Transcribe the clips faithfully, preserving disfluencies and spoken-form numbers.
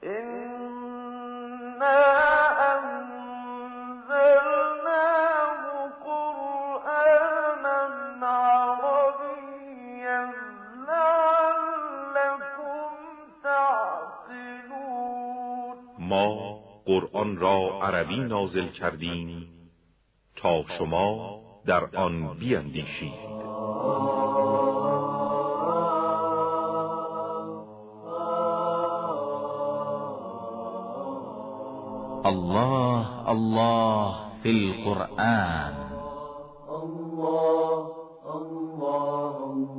ما قرآن را عربی نازل کردیم تا شما در آن بیندیشید. الله الله فی القرآن. الله الله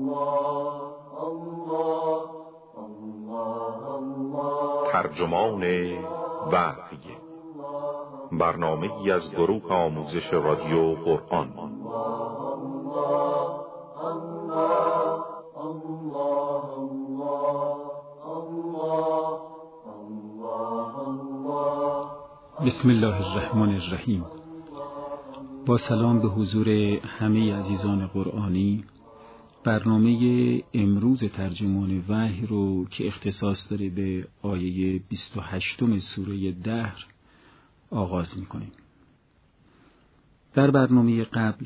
الله الله الله. ترجمان وحی، برنامه‌ای از گروه آموزش رادیو قرآن. بسم الله الرحمن الرحیم. با سلام به حضور همه عزیزان قرآنی، برنامه امروز ترجمان وحی رو که اختصاص داره به آیه بیست و هشتم سوره دهر آغاز می‌کنیم. در برنامه قبل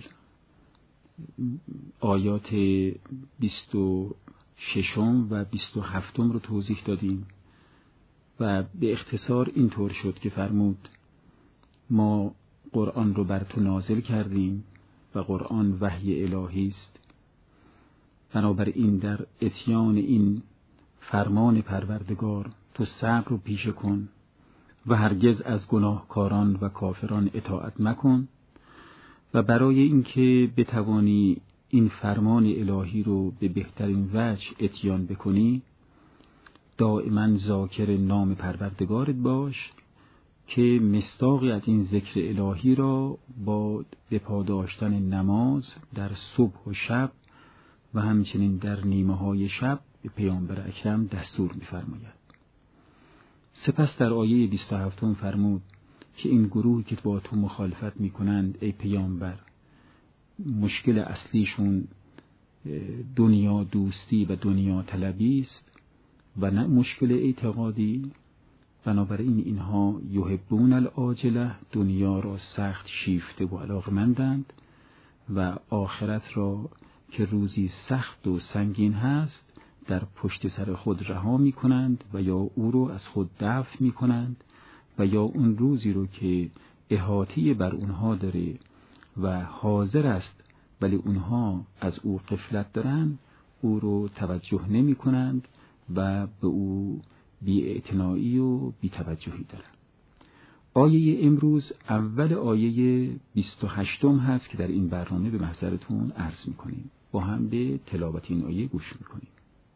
آیات بیست و ششم و بیست و هفتم رو توضیح دادیم و به اختصار اینطور شد که فرمود ما قرآن رو بر تو نازل کردیم و قرآن وحی الهی است، بنابراین در اتیان این فرمان پروردگار تو صبر رو پیشه کن و هرگز از گناهکاران و کافران اطاعت مکن و برای اینکه بتوانی این فرمان الهی رو به بهترین وجه اتیان بکنی دائما ذاکر نام پروردگارت باش که مصداقی از این ذکر الهی را با بپا داشتن نماز در صبح و شب و همچنین در نیمه های شب به پیامبر اکرم دستور می‌فرماید. سپس در آیه بیست و هفت فرمود که این گروهی که با تو مخالفت می‌کنند ای پیامبر، مشکل اصلیشون دنیا دوستی و دنیا طلبی است و نه مشکل اعتقادی، بنابراین اینها یحبون العاجله، دنیا را سخت شیفته و علاقمندند و آخرت را که روزی سخت و سنگین هست در پشت سر خود رها می کنند و یا او رو از خود دفع می کنند و یا اون روزی رو که احاطه بر اونها داره و حاضر است ولی اونها از او غفلت دارن او رو توجه نمی کنند و به او بی‌اعتنایی و بی‌توجهی دارن. آیه امروز اول آیه بیست و هشتم هست که در این برنامه به محضرتون عرض می‌کنیم. با هم به تلاوت این آیه گوش می‌کنیم.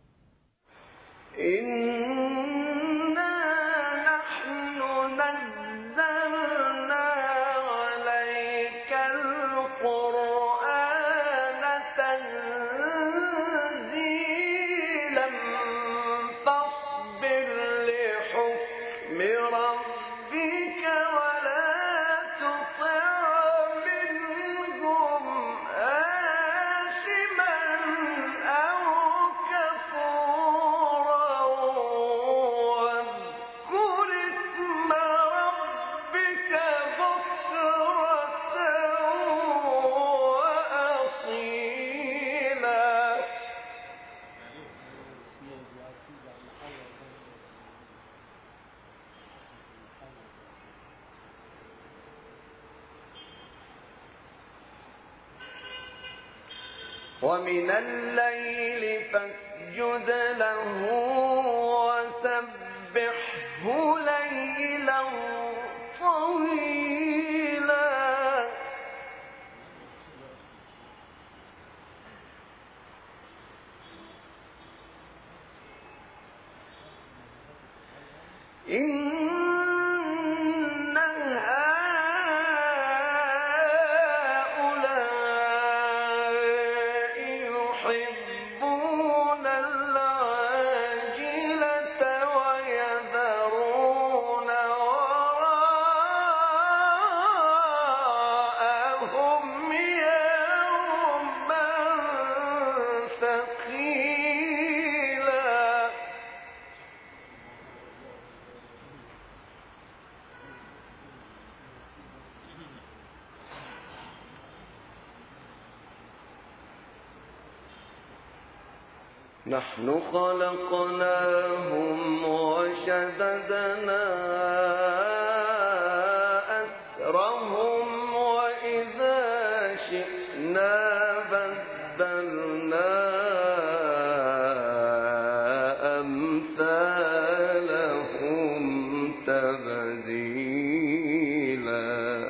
ومن الليل فاسجد له وسبحه ليلا طويلا. نحن خلقناهم وشددنا أسرهم وإذا شئنا بدلنا أمثالهم تبدیلا.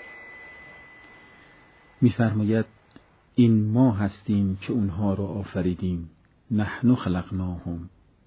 می‌فرماید این ما هستیم که اونها رو آفریدیم، نحن خلقناهم،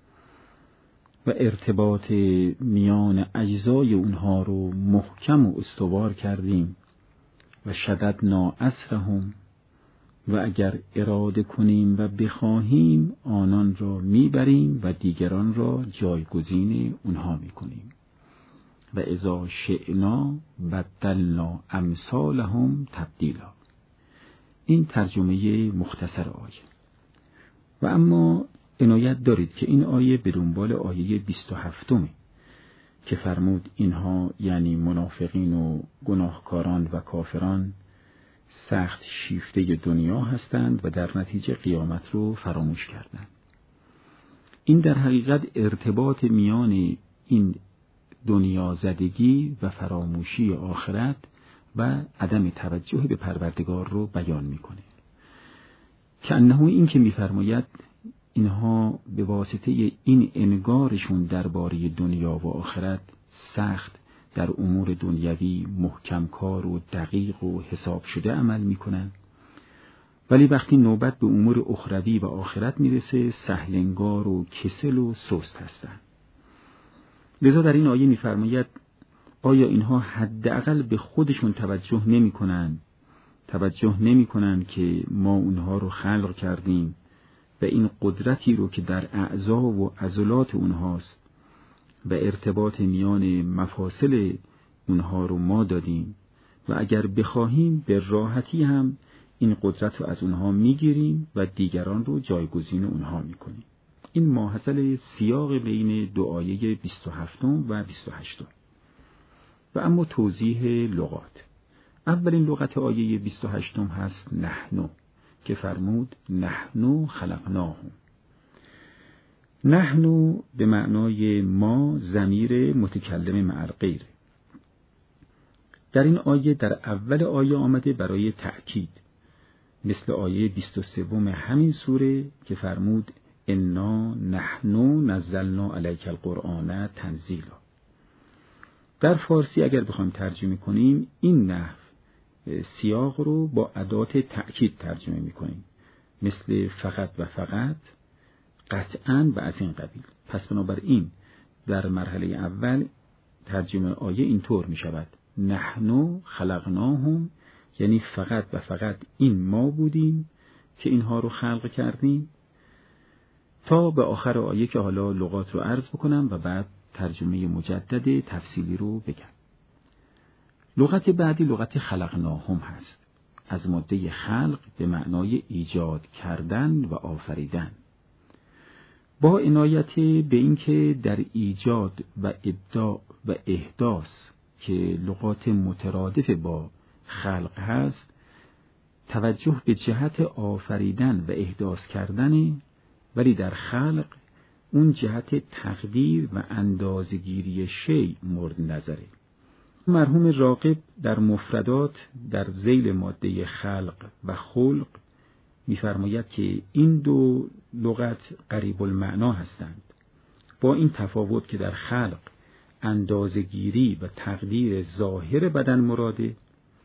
و ارتباط میان اجزای اونها رو محکم و استوار کردیم. و شددنا اسرهم، و اگر اراده کنیم و بخواهیم آنان را میبریم و دیگران را جایگزین اونها میکنیم. و اذا شئنا بدلنا امثالهم تبدیلا. این ترجمه مختصر آیه. و اما عنایت دارید که این آیه به دنبال آیه بیست و هفتمه که فرمود اینها یعنی منافقین و گناهکاران و کافران سخت شیفته دنیا هستند و در نتیجه قیامت رو فراموش کردند. این در حقیقت ارتباط میان این دنیا زدگی و فراموشی آخرت و عدم توجه به پروردگار رو بیان میکنه. که انه این که میفرماید اینها به واسطه این انگارشون درباره دنیا و آخرت سخت در امور دنیوی محکم کار و دقیق و حساب شده عمل میکنن، ولی وقتی نوبت به امور اخروی و آخرت میرسه سهلنگار و کسل و سست هستن. لذا در این آیه میفرماید آیا اینها حداقل به خودشون توجه نمی کنن؟ توجه نمی کنن که ما اونها رو خلق کردیم و این قدرتی رو که در اعضا و عضلات اونهاست و ارتباط میان مفاصل اونها رو ما دادیم و اگر بخواهیم به راحتی هم این قدرت رو از اونها میگیریم و دیگران رو جایگزین اونها میکنیم. این ماحصل سیاق بین دو آیه بیست و هفت و بیست و هشت. و اما توضیح لغات. اولین لغت آیه بیست و هشت هست نحنو که فرمود نحنو خلقناهم. نحنو به معنای ما ضمیر متکلم مع الغیر. در این آیه در اول آیه آمده برای تأکید، مثل آیه بیست و سه همین سوره که فرمود انا نحنو نزلنا علیک القرآن تنزیلا. در فارسی اگر بخوایم ترجمه کنیم این نحو سیاق رو با ادات تأکید ترجمه میکنیم، مثل فقط و فقط، قطعاً و از این قبیل. پس بنابراین در مرحله اول ترجمه آیه اینطور می شود نحنو خلقناهم، یعنی فقط و فقط این ما بودیم که اینها رو خلق کردیم، تا به آخر آیه که حالا لغات رو عرض بکنم و بعد ترجمه مجدد تفصیلی رو بگم. لغت بعدی لغت خلقناهم هست، از ماده خلق به معنای ایجاد کردن و آفریدن، با عنایت به اینکه در ایجاد و ابداع و احداث که لغات مترادف با خلق هست توجه به جهت آفریدن و احداث کردن، ولی در خلق اون جهت تقدیر و اندازه‌گیری شیء مورد نظره. مرحوم راغب در مفردات در ذیل ماده خلق و خلق می‌فرماید که این دو لغت قریب المعنا هستند، با این تفاوت که در خلق اندازه‌گیری و تقدیر ظاهر بدن مراده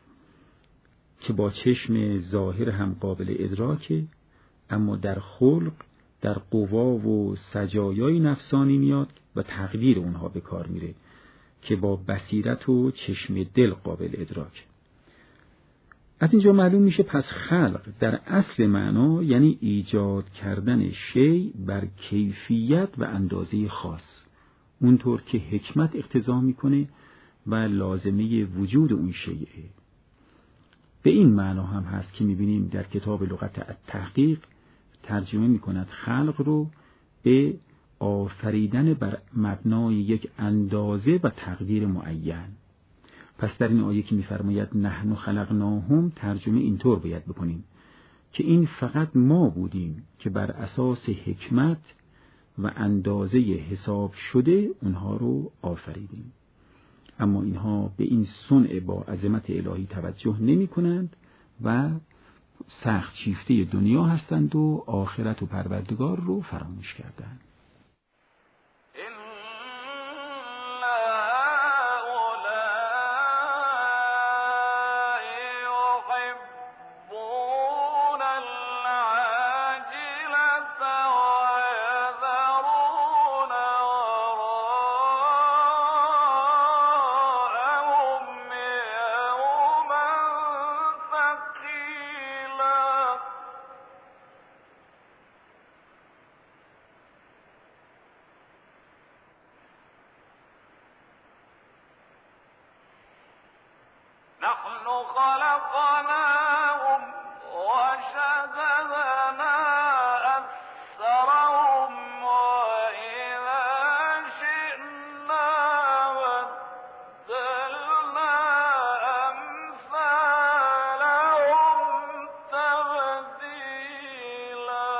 که با چشم ظاهر هم قابل ادراکه، اما در خلق در قوا و سجایای نفسانی میاد و تقدیر اونها به کار میره که با بصیرت و چشم دل قابل ادراک. از اینجا معلوم میشه پس خلق در اصل معنا یعنی ایجاد کردن شیء بر کیفیت و اندازه خاص، اونطور که حکمت اقتضا میکنه و لازمه وجود اون شیء. به این معنا هم هست که میبینیم در کتاب لغت التحقیق ترجمه میکند خلق رو به آفریدن بر مبنای یک اندازه و تقدیر معین. پس در این آیه که میفرماید نحن خلقناهم ترجمه اینطور باید بکنیم که این فقط ما بودیم که بر اساس حکمت و اندازه حساب شده اونها رو آفریدیم. اما اینها به این صنع با عظمت الهی توجه نمی کنند و سخت شیفته دنیا هستند و آخرت و پروردگار رو فراموش کردند. نحن خلقناهم وشددنا أسرهم وإذا شئنا بدلنا أمثالهم تبديلا.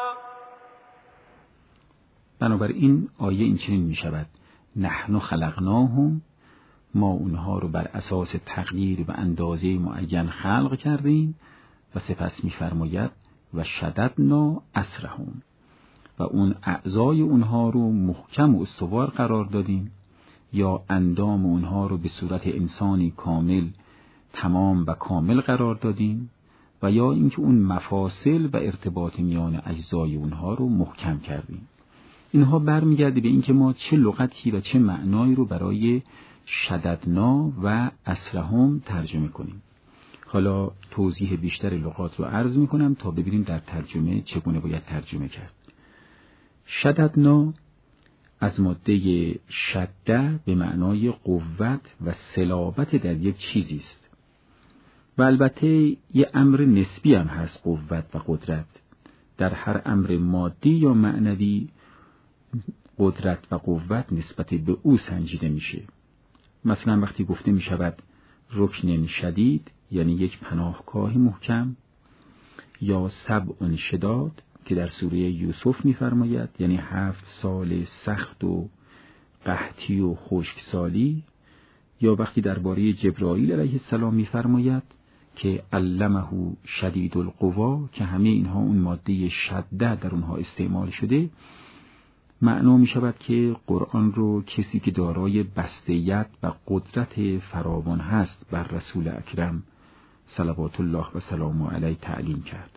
بنابراین آیه این چنین می شود: نحن خلقناهم، ما اونها رو بر اساس تقدیر و اندازه معین خلق کردیم. و سپس می‌فرماید و شددنا اسرهم، و اون اعضای اونها رو محکم و استوار قرار دادیم، یا اندام اونها رو به صورت انسانی کامل تمام و کامل قرار دادیم، و یا اینکه اون مفاصل و ارتباط میان اجزای اونها رو محکم کردیم. اینها برمیگرده به اینکه ما چه لغتی و چه معنایی رو برای شددنا و اسرهم ترجمه کنیم. حالا توضیح بیشتر لغات رو عرض می کنم تا ببینیم در ترجمه چگونه باید ترجمه کرد. شددنا از ماده شده به معنای قوت و صلابت در یک چیزی است. و البته یه امر نسبی هم هست قوت و قدرت. در هر امر مادی یا معنوی قدرت و قوت نسبت به او سنجیده میشه. مثلا وقتی گفته می شود رکن شدید، یعنی یک پناهگاه محکم، یا سبع شداد که در سوره یوسف می فرماید، یعنی هفت سال سخت و قحطی و خشکسالی، یا وقتی درباره جبرائیل علیه السلام می فرماید که علمه شدید القوا، که همه اینها اون ماده شده در اونها استعمال شده، معنا می شود که قرآن رو کسی که دارای بسته‌یت و قدرت فراوان هست بر رسول اکرم صلوات الله و سلام علیه تعلیم کرد.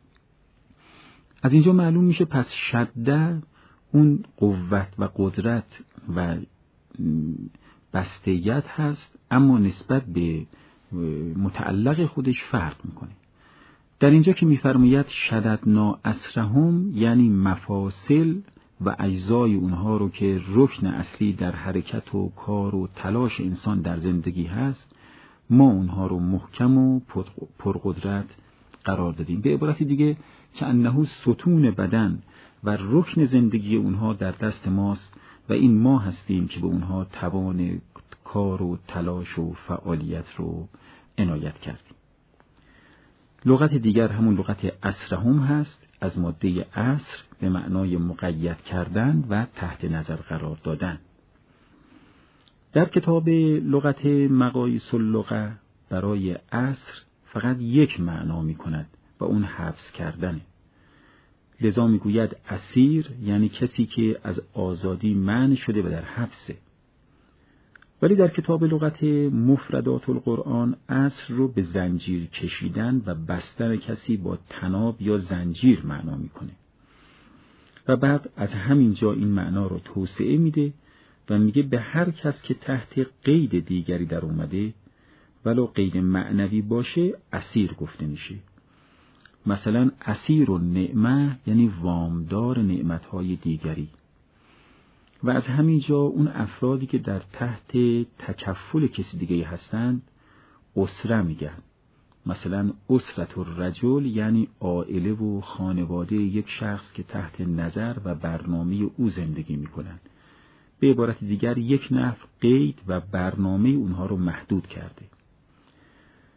از اینجا معلوم میشه پس شده اون قوت و قدرت و بسته‌یت هست، اما نسبت به متعلق خودش فرق میکنه. در اینجا که میفرماید شددنا اسرهم، یعنی مفاصل و اجزای اونها رو که رکن اصلی در حرکت و کار و تلاش انسان در زندگی هست، ما اونها رو محکم و پرقدرت قرار دادیم. به عبارت دیگه که انه ستون بدن و رکن زندگی اونها در دست ماست و این ما هستیم که به اونها توان کار و تلاش و فعالیت رو عنایت کردیم. لغت دیگر همون لغت اسرهم هست، از ماده اسر به معنای مقید کردن و تحت نظر قرار دادن. در کتاب لغت مقاییس اللغه برای اسر فقط یک معنا می کند و اون حبس کردنه. لذا می گوید اسیر یعنی کسی که از آزادی منع شده و در حبسه. ولی در کتاب لغت مفردات القرآن اسر رو به زنجیر کشیدن و بستن کسی با طناب یا زنجیر معنا میکنه و بعد از همین جا این معنا رو توسعه میده و میگه به هر کس که تحت قید دیگری در اومده ولو قید معنوی باشه اسیر گفته میشه. مثلا اسیر النعمه یعنی وامدار نعمتهای دیگری. و از همین جا اون افرادی که در تحت تکفل کسی دیگه هستند اسره میگن. مثلا اسرت الرجل یعنی عائله و خانواده یک شخص که تحت نظر و برنامه او زندگی میکنن. به عبارت دیگر یک نفر قید و برنامه اونها رو محدود کرده.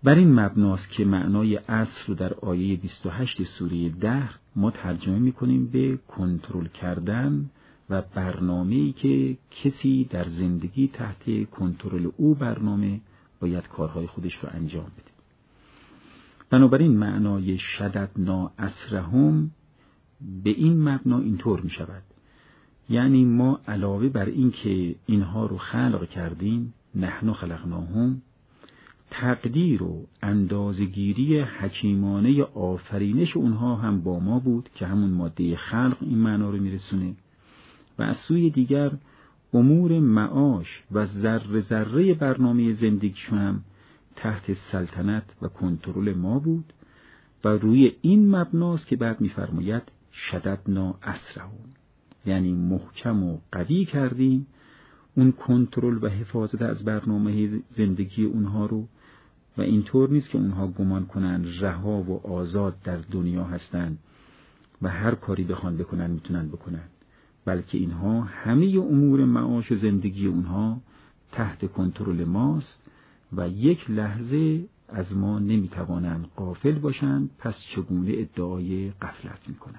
بر این مبناست که معنای عصر رو در آیه بیست و هشت سوره دهر ما ترجمه می‌کنیم به کنترل کردن و برنامه‌ای که کسی در زندگی تحت کنترل او برنامه باید کارهای خودش رو انجام بده. بنابراین معنای شددنا عصرهم به این مبنا اینطور می شود، یعنی ما علاوه بر این که اینها رو خلق کردیم، نحن خلقناهم، تقدیر و اندازه‌گیری حکیمانه آفرینش اونها هم با ما بود که همون ماده خلق این معنا رو میرسونه، و از سوی دیگر امور معاش و ذره ذره برنامه زندگیشون هم تحت سلطنت و کنترل ما بود و روی این مبناست که بعد می‌فرماید شددنا عصرهم، یعنی محکم و قوی کردیم اون کنترل و حفاظت از برنامه زندگی اونها رو، و اینطور نیست که اونها گمان کنن رها و آزاد در دنیا هستن و هر کاری بخوان بکنن میتونن بکنن، بلکه اینها همه امور معاش زندگی اونها تحت کنترل ماست و یک لحظه از ما نمیتوانند غافل باشند. پس چگونه ادعای غفلت میکنن؟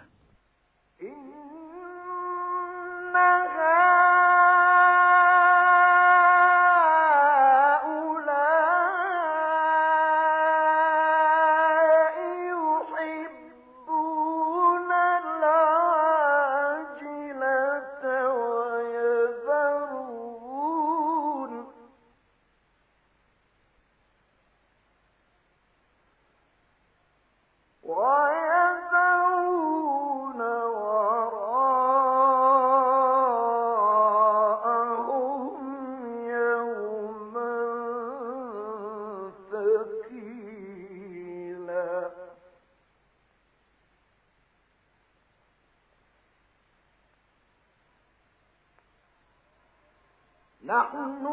نحن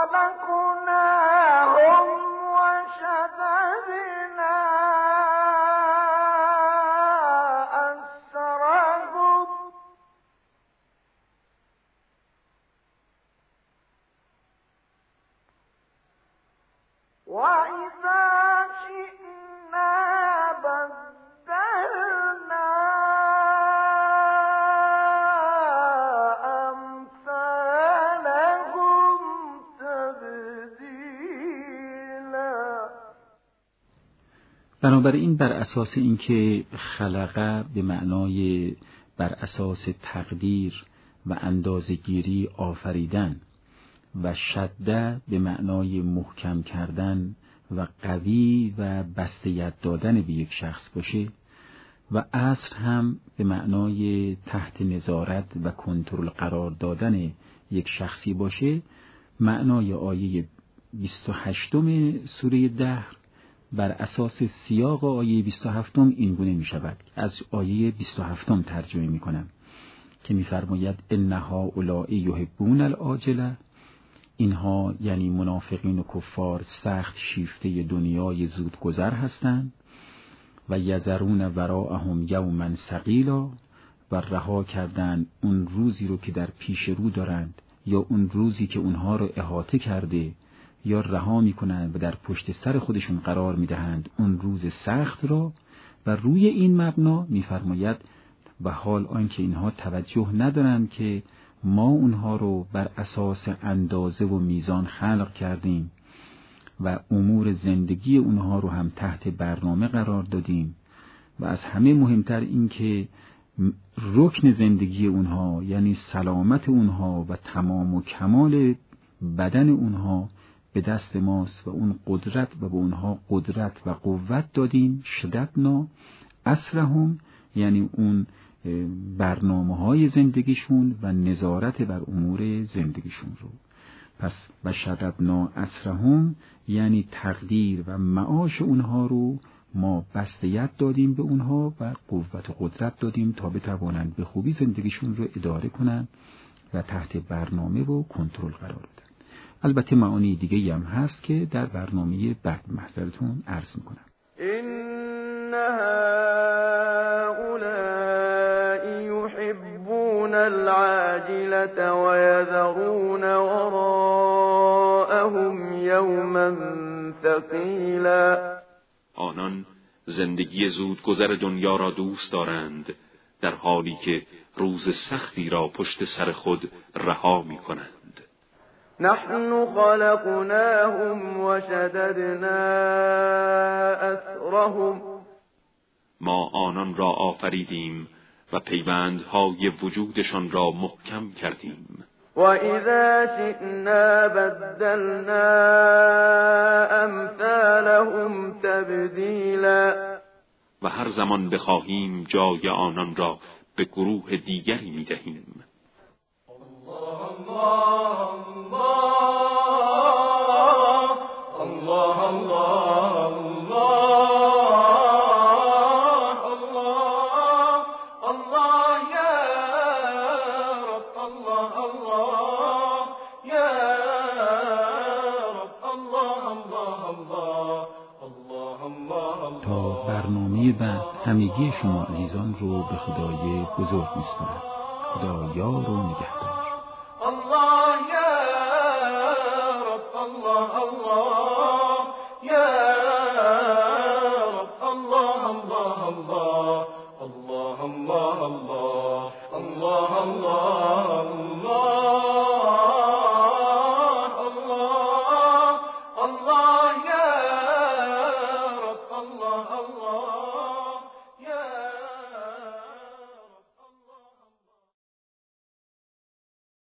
خلقناهم وشددنا أسرهم وإذا شئنا بدلنا بنابراین بر اساس اینکه خلقه به معنای بر اساس تقدیر و اندازه‌گیری آفریدن و شده به معنای محکم کردن و قوی و بسته‌یت دادن به یک شخص باشه و عصر هم به معنای تحت نظارت و کنترل قرار دادن یک شخصی باشه، معنای آیه بیست و هشتم سوره دهر بر اساس سیاق آیه بیست و هفتم این گونه می شود. از آیه بیست و هفتم ترجمه می کنم که می فرماید ان هؤلاء یحبون العاجله، اینها یعنی منافقین و کفار سخت شیفته دنیای زودگذر هستند، و یذرون وراءهم یوما ثقیلا، و رها کردن اون روزی رو که در پیش رو دارند یا اون روزی که اونها رو احاطه کرده یا رها میکنند و در پشت سر خودشون قرار میدهند اون روز سخت را. و روی این مبنا میفرماید و حال آنکه اینها توجه ندارند که ما اونها رو بر اساس اندازه و میزان خلق کردیم و امور زندگی اونها رو هم تحت برنامه قرار دادیم، و از همه مهمتر این که رکن زندگی اونها یعنی سلامت اونها و تمام و کمال بدن اونها به دست ماست و اون قدرت و به اونها قدرت و قوت دادیم. شددنا عصرهم یعنی اون برنامه های زندگیشون و نظارت بر امور زندگیشون رو. پس و شددنا عصرهم یعنی تقدیر و معاش اونها رو ما بسته‌یت دادیم به اونها و قوت و قدرت دادیم تا بتوانند به خوبی زندگیشون رو اداره کنند و تحت برنامه و کنترل قرار بدن. البته معانی دیگه هم هست که در برنامه بعد محضرتون عرض میکنم. إن هؤلاء يحبون العاجلة ويذرون وراءهم يوما ثقیلا. آنان زندگی زود گذر دنیا را دوست دارند، در حالی که روز سختی را پشت سر خود رها می کنند. نحن خلقناهم وشددنا أسرهم. ما آنان را آفریدیم و پیوندهای وجودشان را محکم کردیم. وَإِذَا شِئْنَا بَدَّلْنَا أَمْثَالَهُمْ تَبْدِيلًا. و هر زمان بخواهیم جای آنان را به گروه دیگری می دهیم. تا برنامه بعد همگی شما عزیزان رو به خدای بزرگ میسپارم. خدا یار و نگهدار. الله یا رب الله الله